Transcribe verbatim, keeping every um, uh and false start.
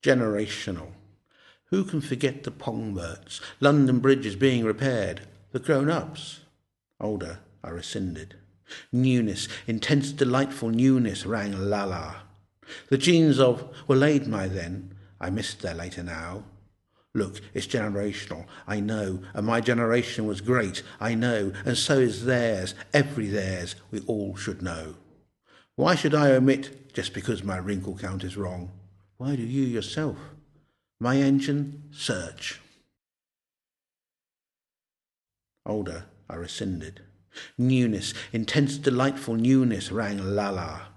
Generational. Who can forget the Pongberts? London Bridge is being repaired. The grown-ups. Older, I rescinded. Newness, intense delightful newness rang la-la. The genes of were laid by then. I missed their later now. Look, it's generational, I know, and my generation was great, I know, and so is theirs, every theirs, we all should know. Why should I omit just because my wrinkle count is wrong? Why do you yourself? My engine, search. Older, I rescinded. Newness, intense delightful newness rang la-la.